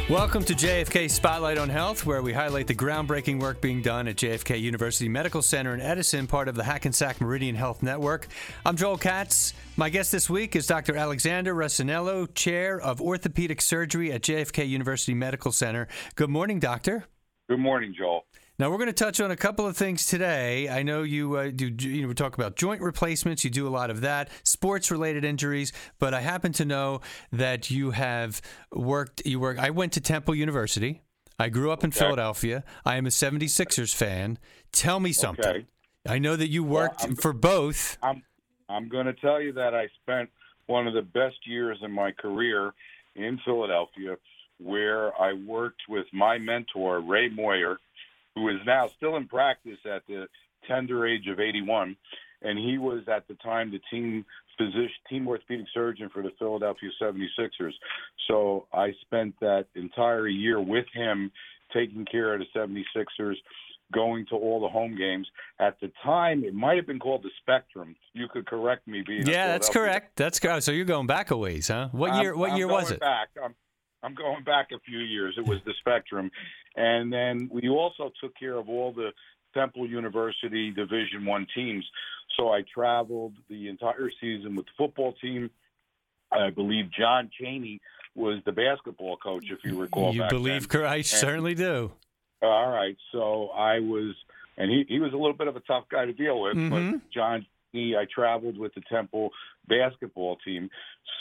Welcome to JFK Spotlight on Health, where we highlight the groundbreaking work being done at JFK University Medical Center in Edison, part of the Hackensack Meridian Health Network. I'm Joel Katz. My guest this week is Dr. Alexander Russinello, Chair of Orthopedic Surgery at JFK University Medical Center. Good morning, Doctor. Good morning, Joel. Now, we're going to touch on a couple of things today. I know we talk about joint replacements. You do a lot of that, sports-related injuries, but I happen to know that you have worked. I went to Temple University. I grew up in Philadelphia. I am a 76ers fan. Tell me something. Okay. I know that you worked for both. I'm going to tell you that I spent one of the best years in my career in Philadelphia, where I worked with my mentor, Ray Moyer, who is now still in practice at the tender age of 81, and he was at the time the team orthopedic surgeon for the Philadelphia 76ers. So I spent that entire year with him taking care of the 76ers, going to all the home games. At the time, it might have been called the Spectrum. You could correct me. That's correct. That's correct. So you're going back a ways, huh? What year was it? I'm going back a few years. It was the Spectrum. And then we also took care of all the Temple University Division I teams. So I traveled the entire season with the football team. I believe John Chaney was the basketball coach, if you recall. You believe correct? I certainly do. All right. So I was, and he was a little bit of a tough guy to deal with, but John Chaney, I traveled with the Temple basketball team.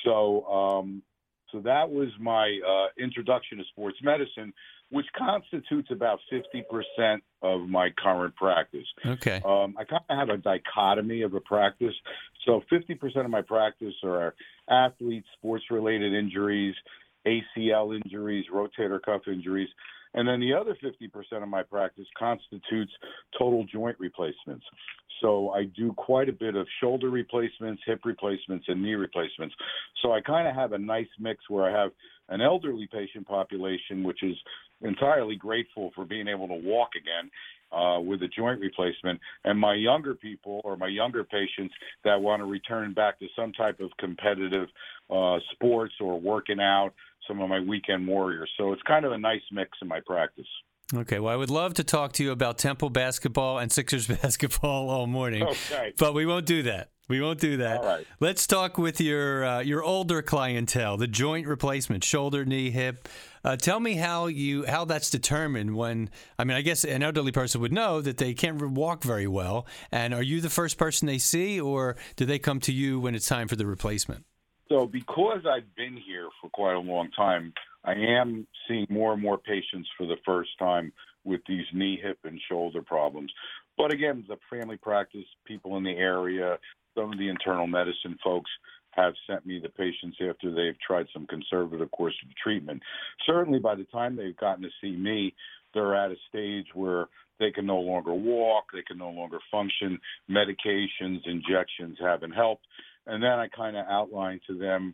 So that was my introduction to sports medicine, which constitutes about 50% of my current practice. Okay. I kind of have a dichotomy of a practice. So 50% of my practice are athletes, sports-related injuries, ACL injuries, rotator cuff injuries. And then the other 50% of my practice constitutes total joint replacements. So I do quite a bit of shoulder replacements, hip replacements, and knee replacements. So I kind of have a nice mix where I have an elderly patient population, which is entirely grateful for being able to walk again with a joint replacement, and my younger people or my younger patients that want to return back to some type of competitive sports or working out, some of my weekend warriors. So it's kind of a nice mix in my practice. Okay, well, I would love to talk to you about Temple basketball and Sixers basketball all morning, but we won't do that. We won't do that. All right. Let's talk with your older clientele, the joint replacement, shoulder, knee, hip. Tell me how that's determined when, I guess an elderly person would know that they can't walk very well. And are you the first person they see, or do they come to you when it's time for the replacement? So because I've been here for quite a long time, I am seeing more and more patients for the first time with these knee, hip, and shoulder problems. But again, the family practice, people in the area, some of the internal medicine folks have sent me the patients after they've tried some conservative course of treatment. Certainly by the time they've gotten to see me, they're at a stage where they can no longer walk, they can no longer function, medications, injections haven't helped. And then I kind of outline to them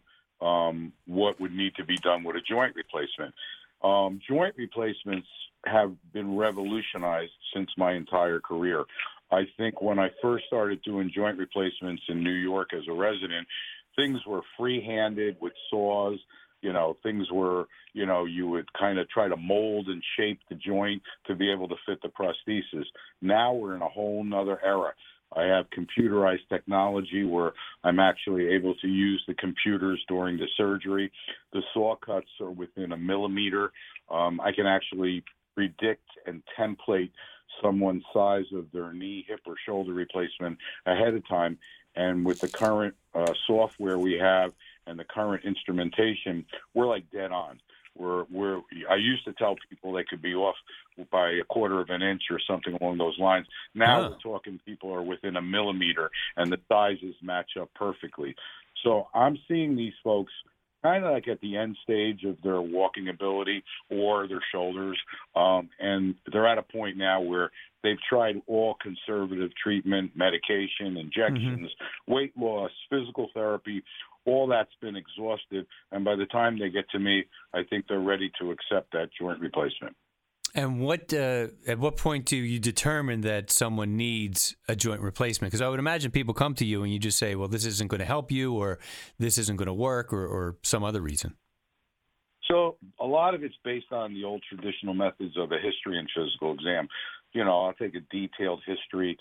what would need to be done with a joint replacement. Joint replacements have been revolutionized since my entire career. I think when I first started doing joint replacements in New York as a resident, things were free-handed with saws. Things were, you would kind of try to mold and shape the joint to be able to fit the prosthesis. Now we're in a whole nother era. I have computerized technology where I'm actually able to use the computers during the surgery. The saw cuts are within a millimeter. I can actually predict and template someone's size of their knee, hip, or shoulder replacement ahead of time. And with the current software we have and the current instrumentation, we're like dead on. I used to tell people they could be off by a quarter of an inch or something along those lines. Now we're talking people are within a millimeter, and the sizes match up perfectly. So I'm seeing these folks kind of like at the end stage of their walking ability or their shoulders, and they're at a point now where they've tried all conservative treatment, medication, injections, weight loss, physical therapy. All that's been exhausted, and by the time they get to me, I think they're ready to accept that joint replacement. And at what point do you determine that someone needs a joint replacement? Because I would imagine people come to you and you just say, well, this isn't going to help you, or this isn't going to work, or some other reason. So a lot of it's based on the old traditional methods of a history and physical exam. I'll take a detailed history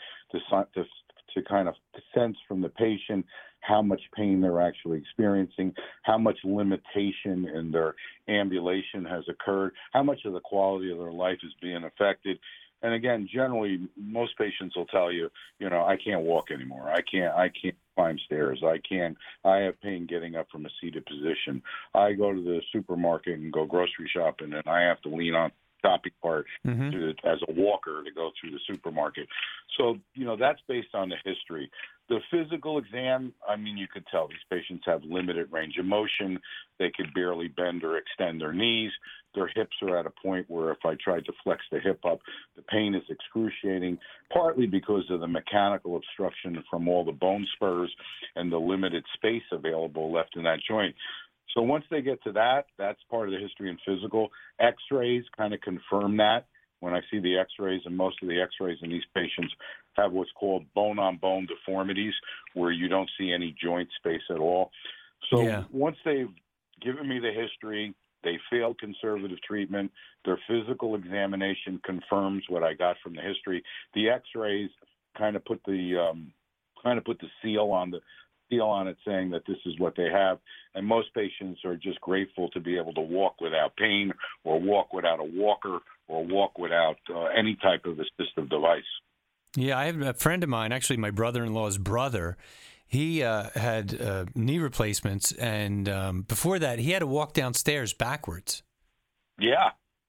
to kind of sense from the patient how much pain they're actually experiencing, how much limitation in their ambulation has occurred, how much of the quality of their life is being affected. And again, generally, most patients will tell you, I can't walk anymore. I can't climb stairs. I have pain getting up from a seated position. I go to the supermarket and go grocery shopping, and I have to lean on shopping cart as a walker to go through the supermarket. So, that's based on the history. The physical exam, you could tell these patients have limited range of motion. They could barely bend or extend their knees. Their hips are at a point where if I tried to flex the hip up, the pain is excruciating, partly because of the mechanical obstruction from all the bone spurs and the limited space available left in that joint. So once they get to that, that's part of the history and physical. X-rays kind of confirm that. When I see the X-rays, and most of the X-rays in these patients have what's called bone-on-bone deformities, where you don't see any joint space at all. So once they've given me the history, they failed conservative treatment, their physical examination confirms what I got from the history. The X-rays kind of put the seal on it, saying that this is what they have. And most patients are just grateful to be able to walk without pain, or walk without a walker, or walk without any type of assistive device. Yeah, I have a friend of mine, actually my brother-in-law's brother. He had knee replacements, and before that, he had to walk downstairs backwards. Yeah,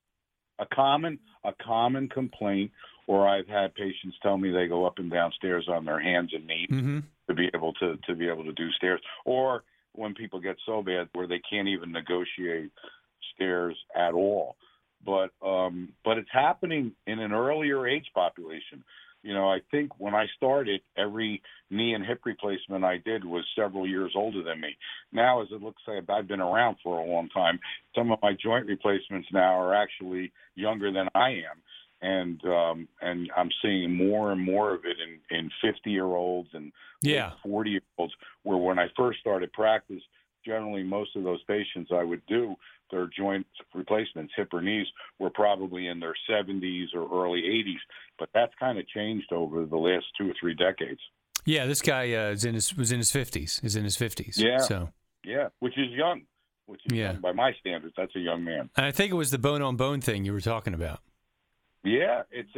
a common complaint. Or I've had patients tell me they go up and down stairs on their hands and knees to be able to do stairs. Or when people get so bad where they can't even negotiate stairs at all. But it's happening in an earlier age population. I think when I started, every knee and hip replacement I did was several years older than me. Now, as it looks like I've been around for a long time, some of my joint replacements now are actually younger than I am. And I'm seeing more and more of it in 50-year-olds and 40-year-olds, where when I first started practice, generally most of those patients I would do their joint replacements, hip or knees, were probably in their 70s or early 80s. But that's kind of changed over the last 2 or 3 decades. Yeah, this guy was in his 50s. Is in his 50s. Yeah. So. Yeah, which is young. Young by my standards. That's a young man. And I think it was the bone-on-bone thing you were talking about. Yeah,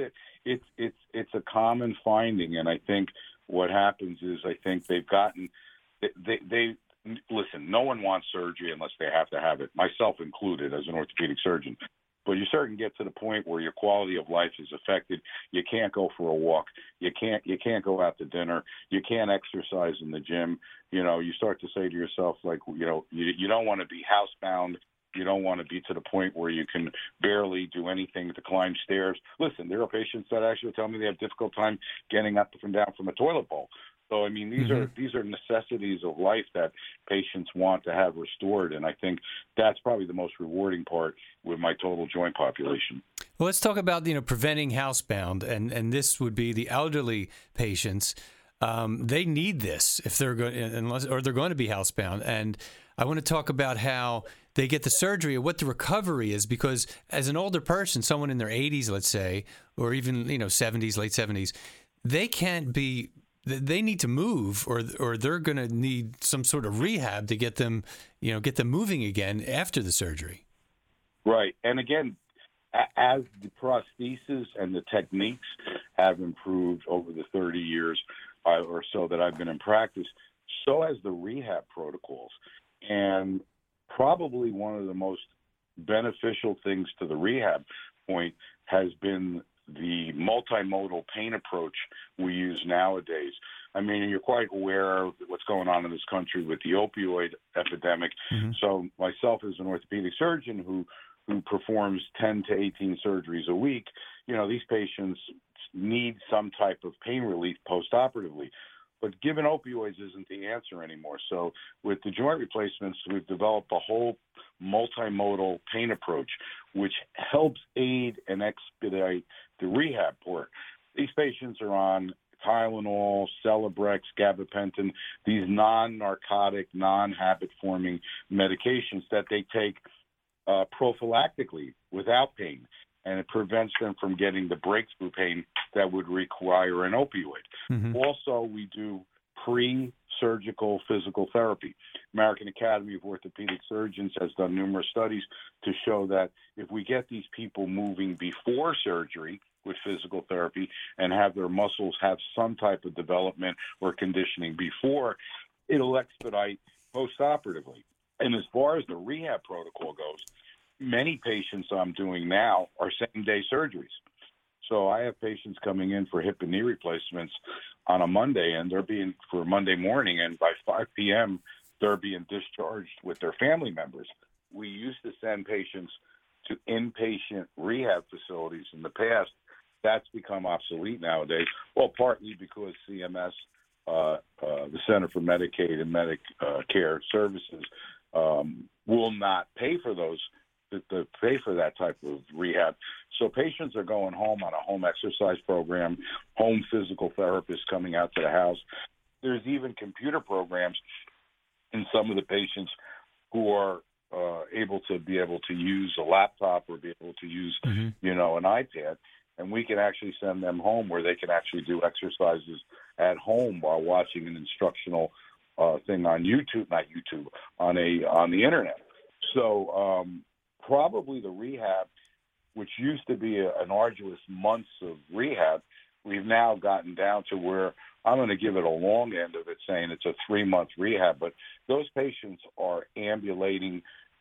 it's a common finding, and I think what happens is I think they've gotten they listen. No one wants surgery unless they have to have it, myself included, as an orthopedic surgeon. But you certainly get to the point where your quality of life is affected. You can't go for a walk. You can't go out to dinner. You can't exercise in the gym. You start to say to yourself, like, you don't want to be housebound. You don't want to be to the point where you can barely do anything to climb stairs. Listen, there are patients that actually tell me they have difficult time getting up and down from a toilet bowl. So, these are necessities of life that patients want to have restored, and I think that's probably the most rewarding part with my total joint population. Well, let's talk about preventing housebound, and this would be the elderly patients. They need this if they're going, or they're going to be housebound, and I want to talk about how they get the surgery or what the recovery is, because as an older person, someone in their 80s, let's say, or even 70s, late 70s, they need to move, or they're going to need some sort of rehab to get them moving again after the surgery. Right, and again, as the prosthesis and the techniques have improved over the 30 years or so that I've been in practice, so has the rehab protocols. And probably one of the most beneficial things to the rehab point has been the multimodal pain approach we use nowadays. You're quite aware of what's going on in this country with the opioid epidemic. Mm-hmm. So myself as an orthopedic surgeon who performs 10 to 18 surgeries a week, these patients need some type of pain relief postoperatively. But given opioids isn't the answer anymore. So with the joint replacements, we've developed a whole multimodal pain approach, which helps aid and expedite the rehab part. These patients are on Tylenol, Celebrex, gabapentin, these non-narcotic, non-habit-forming medications that they take prophylactically without pain, and it prevents them from getting the breakthrough pain that would require an opioid. Mm-hmm. Also, we do pre-surgical physical therapy. American Academy of Orthopedic Surgeons has done numerous studies to show that if we get these people moving before surgery with physical therapy and have their muscles have some type of development or conditioning before, it'll expedite post-operatively. And as far as the rehab protocol goes, many patients I'm doing now are same-day surgeries. So I have patients coming in for hip and knee replacements on a Monday, and they're being for Monday morning, and by 5 p.m., they're being discharged with their family members. We used to send patients to inpatient rehab facilities in the past. That's become obsolete nowadays, well, partly because CMS, the Center for Medicaid and Medicare Services, will not pay for those, to pay for that type of rehab. So patients are going home on a home exercise program, home physical therapists coming out to the house. There's even computer programs in some of the patients who are able to use a laptop or be able to use, an iPad, and we can actually send them home where they can actually do exercises at home while watching an instructional thing on on the internet. So probably the rehab, which used to be an arduous months of rehab, we've now gotten down to where I'm going to give it a long end of it, saying it's a 3-month rehab, but those patients are ambulating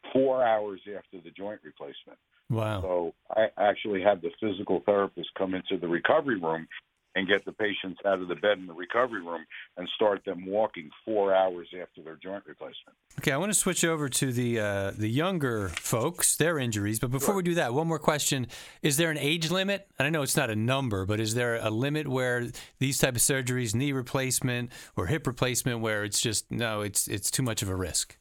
4 hours after the joint replacement. Wow. So I actually have the physical therapist come into the recovery room and get the patients out of the bed in the recovery room and start them walking 4 hours after their joint replacement. Okay, I want to switch over to the younger folks, their injuries. But before we do that, one more question. Is there an age limit? And I know it's not a number, but is there a limit where these type of surgeries, knee replacement or hip replacement, where it's just, no, it's too much of a risk?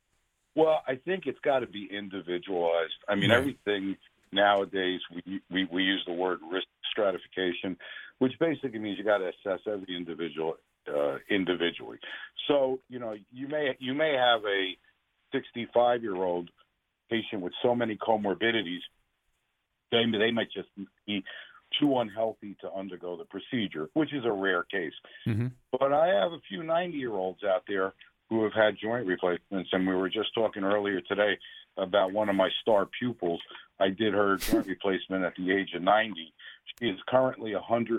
Well, I think it's got to be individualized. I mean, everything nowadays, we use the word risk stratification, which basically means you got to assess every individual individually. So, you may have a 65-year-old patient with so many comorbidities, they might just be too unhealthy to undergo the procedure, which is a rare case. Mm-hmm. But I have a few 90-year-olds out there who have had joint replacements, and we were just talking earlier today about one of my star pupils. I did her joint replacement at the age of 90. She is currently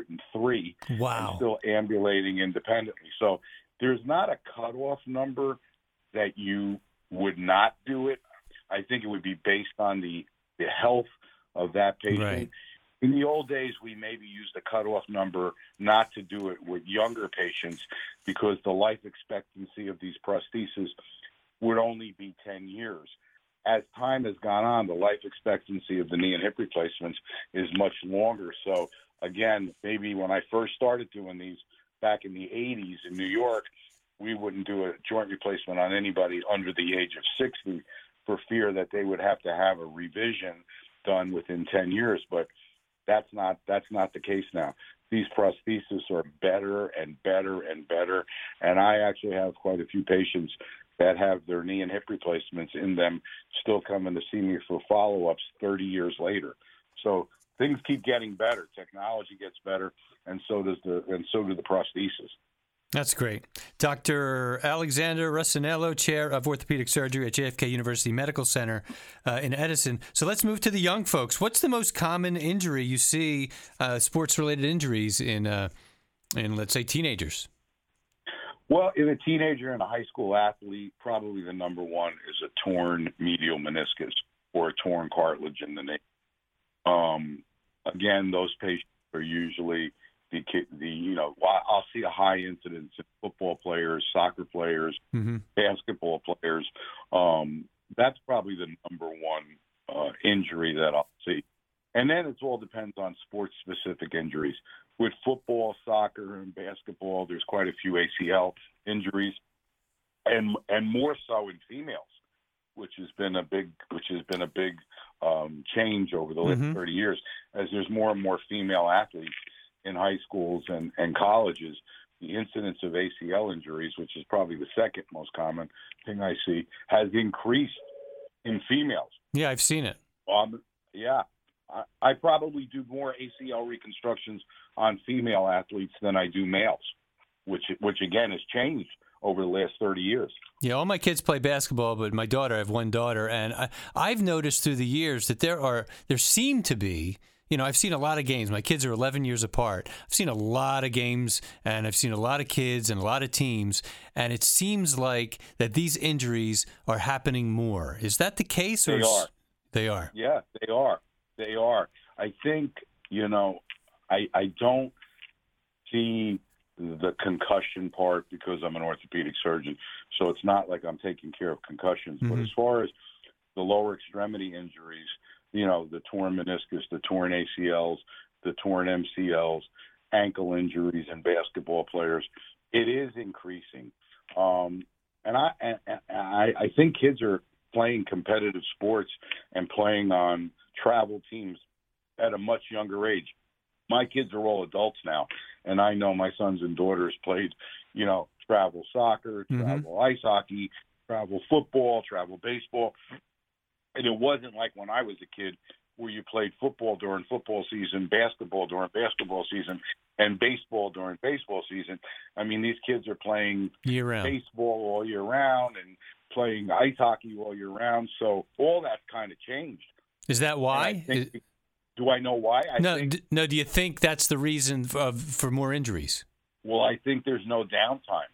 103 Wow. and still ambulating independently. So there's not a cutoff number that you would not do it. I think it would be based on the health of that patient. Right. In the old days, we maybe used a cutoff number not to do it with younger patients because the life expectancy of these prostheses would only be 10 years. As time has gone on, the life expectancy of the knee and hip replacements is much longer. So, again, maybe when I first started doing these back in the 80s in New York, we wouldn't do a joint replacement on anybody under the age of 60 for fear that they would have to have a revision done within 10 years. But that's not the case now. These prostheses are better and better and better, and I actually have quite a few patients that have their knee and hip replacements in them still coming to see me for follow-ups 30 years later. So things keep getting better. Technology gets better, and so do the prostheses. That's great. Dr. Alexander Russinello, Chair of Orthopedic Surgery at JFK University Medical Center in Edison. So let's move to the young folks. What's the most common injury you see, sports-related injuries in, let's say, teenagers? Well, in a teenager and a high school athlete, probably the number one is a torn medial meniscus or a torn cartilage in the knee. Again, those patients are usually I'll see a high incidence in football players, soccer players, basketball players. That's probably the number one injury that I'll see. And then it all depends on sports-specific injuries. With football, soccer, and basketball, there's quite a few ACL injuries, and more so in females, which has been a big change over the last 30 years, as there's more and more female athletes in high schools and colleges. The incidence of ACL injuries, which is probably the second most common thing I see, has increased in females. Yeah, I've seen it. Yeah, I probably do more ACL reconstructions on female athletes than I do males, which again has changed over the last 30 years. Yeah, all my kids play basketball, but my daughter, I have one daughter, and I've noticed through the years that there seem to be, I've seen a lot of games. My kids are 11 years apart. I've seen a lot of games, and I've seen a lot of kids and a lot of teams, and it seems like that these injuries are happening more. Is that the case? They are. They are. Yeah, they are. They are. I think, I don't see the concussion part because I'm an orthopedic surgeon, so it's not like I'm taking care of concussions. Mm-hmm. But as far as the lower extremity injuries, the torn meniscus, the torn ACLs, the torn MCLs, ankle injuries in basketball players, it is increasing. And I think kids are playing competitive sports and playing on travel teams at a much younger age. My kids are all adults now, and I know my sons and daughters played, travel soccer, travel ice hockey, travel football, travel baseball. And it wasn't like when I was a kid where you played football during football season, basketball during basketball season, and baseball during baseball season. I mean, these kids are playing year-round baseball all year round and playing ice hockey all year round. So all that's kind of changed. Is that why? Do I know why? No. Do you think that's the reason for more injuries? Well, I think there's no downtime.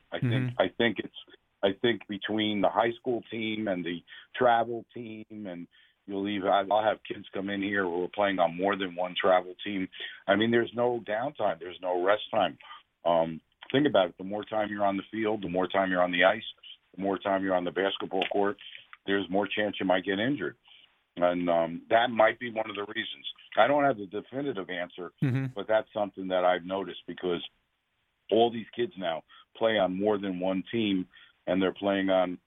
I think between the high school team and the travel team, and I'll have kids come in here who are playing on more than one travel team. I mean, there's no downtime. There's no rest time. Think about it. The more time you're on the field, the more time you're on the ice, the more time you're on the basketball court, there's more chance you might get injured. And that might be one of the reasons. I don't have the definitive answer, but that's something that I've noticed because all these kids now play on more than one team, and they're playing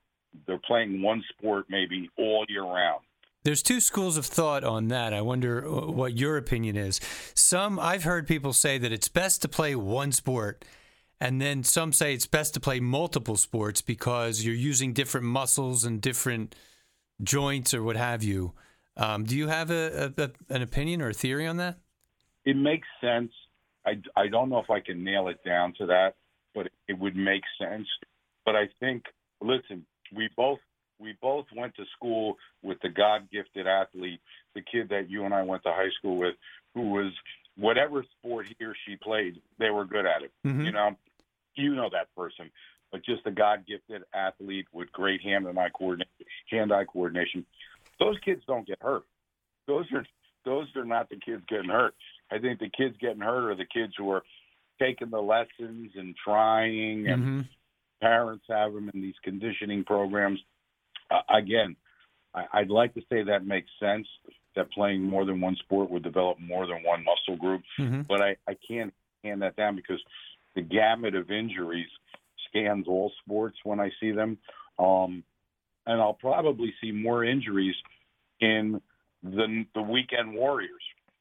one sport maybe all year round. There's two schools of thought on that. I wonder what your opinion is. I've heard people say that it's best to play one sport, and then some say it's best to play multiple sports because you're using different muscles and different joints or what have you. Do you have an opinion or a theory on that? It makes sense. I don't know if I can nail it down to that, but it would make sense. But I think, listen, we both went to school with the God-gifted athlete, the kid that you and I went to high school with, who was whatever sport he or she played, they were good at it. You know that person. But just a God-gifted athlete with great hand-eye coordination. Those kids don't get hurt. Those are not the kids getting hurt. I think the kids getting hurt are the kids who are taking the lessons and trying, and parents have them in these conditioning programs. Again, I'd like to say that makes sense, that playing more than one sport would develop more than one muscle group. But I can't hand that down because the gamut of injuries scans all sports when I see them. And I'll probably see more injuries in the weekend warriors.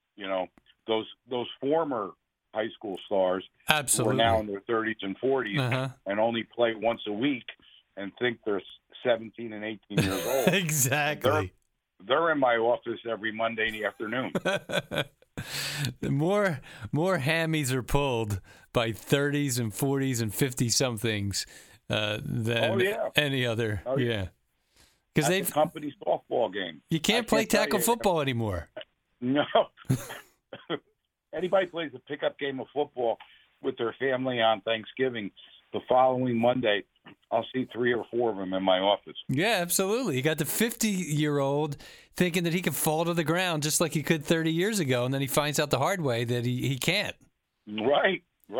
Those former high school stars Absolutely. who are now in their 30s and 40s and only play once a week and think they're 17 and 18 years old. Exactly. They're in my office every Monday in the afternoon. More hammies are pulled by 30s and 40s and 50-somethings than any other. Because they've company softball game. You can't play tackle football anymore. No. Anybody plays a pickup game of football with their family on Thanksgiving, the following Monday, I'll see 3 or 4 of them in my office. Yeah, absolutely. You got the 50-year-old thinking that he can fall to the ground just like he could 30 years ago, and then he finds out the hard way that he can't. Right.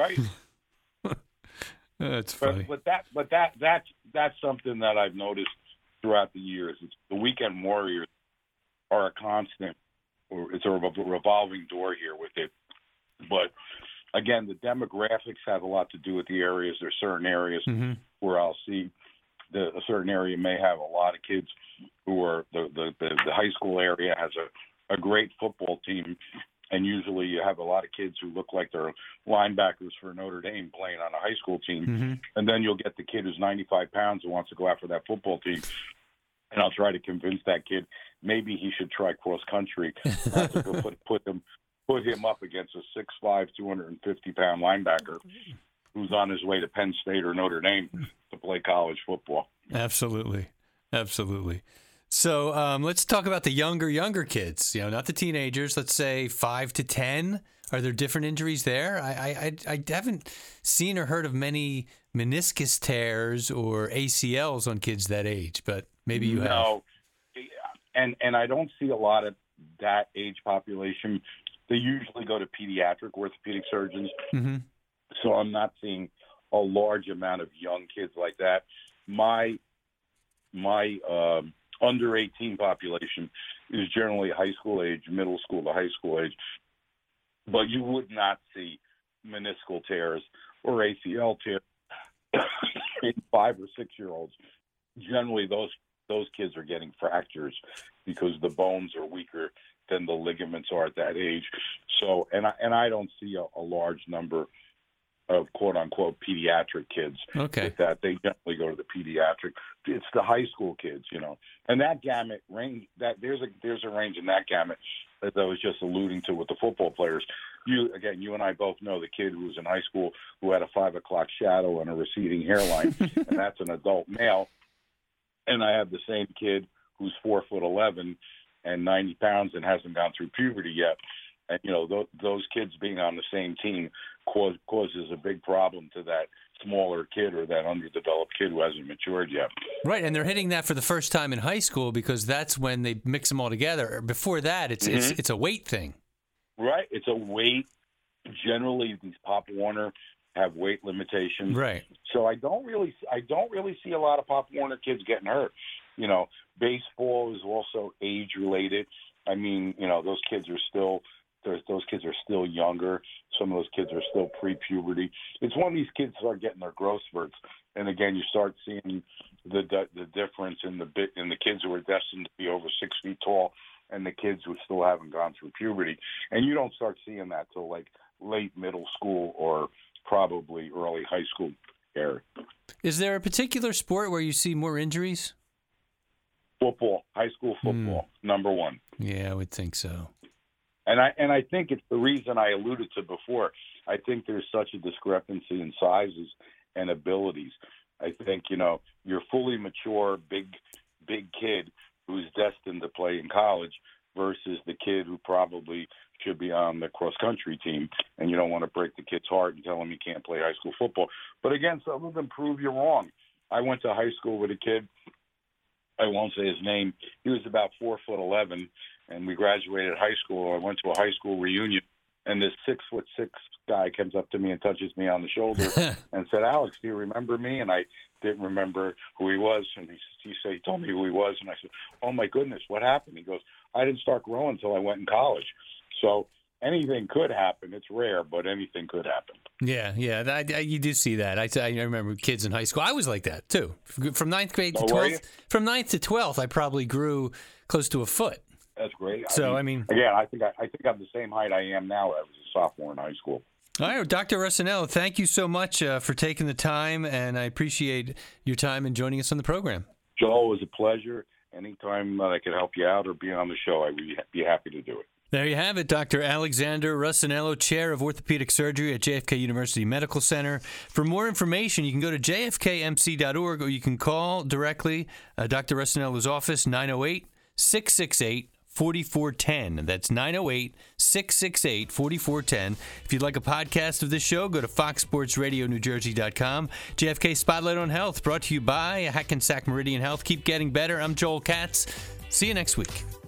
That's funny. But that's something that I've noticed throughout the years. It's the weekend warriors are a constant, or it's a revolving door here with it. But again, the demographics have a lot to do with the areas. There's certain areas where I'll see a certain area may have a lot of kids who are the high school area has a great football team, and usually you have a lot of kids who look like they're linebackers for Notre Dame playing on a high school team, and then you'll get the kid who's 95 pounds who wants to go after that football team. and I'll try to convince that kid maybe he should try cross country. To go put him up against a 6'5", 250-pound linebacker who's on his way to Penn State or Notre Dame to play college football. Absolutely. So let's talk about the younger kids. Not the teenagers. Let's say 5 to 10. Are there different injuries there? I haven't seen or heard of many meniscus tears or ACLs on kids that age, but maybe you have. No, and I don't see a lot of that age population. They usually go to pediatric orthopedic surgeons, so I'm not seeing a large amount of young kids like that. My under 18 population is generally high school age, middle school to high school age, but you would not see meniscal tears or ACL tears in 5 or 6 year olds. Generally, those kids are getting fractures because the bones are weaker than the ligaments are at that age. So, and I don't see a large number of quote unquote pediatric kids. Okay. With that, they generally go to the pediatric. It's the high school kids, and that gamut range. That there's a range in that gamut, as I was just alluding to with the football players. You and I both know the kid who was in high school who had a 5 o'clock shadow and a receding hairline, and that's an adult male. And I have the same kid who's 4'11" and 90 pounds and hasn't gone through puberty yet. And, those kids being on the same team causes a big problem to that smaller kid or that underdeveloped kid who hasn't matured yet. Right, and they're hitting that for the first time in high school because that's when they mix them all together. Before that, it's a weight thing. Right, it's a weight. Generally, these Pop Warner have weight limitations. Right. So I don't really see a lot of Pop Warner kids getting hurt. Baseball is also age related. I mean, those kids are still younger. Some of those kids are still pre-puberty. It's when these kids start getting their growth spurts, and again, you start seeing the difference in the kids who are destined to be over 6 feet tall and the kids who still haven't gone through puberty. And you don't start seeing that till like late middle school or probably early high school era. Is there a particular sport where you see more injuries? Football, high school football, number one. Yeah, I would think so. And I think it's the reason I alluded to before. I think there's such a discrepancy in sizes and abilities. I think, your fully mature, big kid who's destined to play in college versus the kid who probably should be on the cross-country team, and you don't want to break the kid's heart and tell him he can't play high school football. But again, some of them prove you wrong. I went to high school with a kid, I won't say his name. He was about 4'11", and we graduated high school. I went to a high school reunion, and this 6'6" guy comes up to me and touches me on the shoulder and said, "Alex, do you remember me?" And I didn't remember who he was. And he told me who he was, and I said, "Oh my goodness, what happened?" He goes, "I didn't start growing until I went in college." So anything could happen. It's rare, but anything could happen. Yeah, you do see that. I remember kids in high school. I was like that too. From 9th grade to 12th. From 9th to 12th, I probably grew close to a foot. That's great. So I mean, again, I think I'm the same height I am now. I was a sophomore in high school. All right, Dr. Russinello, thank you so much for taking the time, and I appreciate your time and joining us on the program. Joel, it was a pleasure. Anytime I could help you out or be on the show, I'd be happy to do it. There you have it, Dr. Alexander Russinello, Chair of Orthopedic Surgery at JFK University Medical Center. For more information, you can go to jfkmc.org or you can call directly Dr. Russinello's office, 908-668-4410. That's 908-668-4410. If you'd like a podcast of this show, go to foxsportsradionewjersey.com. JFK Spotlight on Health, brought to you by Hackensack Meridian Health. Keep getting better. I'm Joel Katz. See you next week.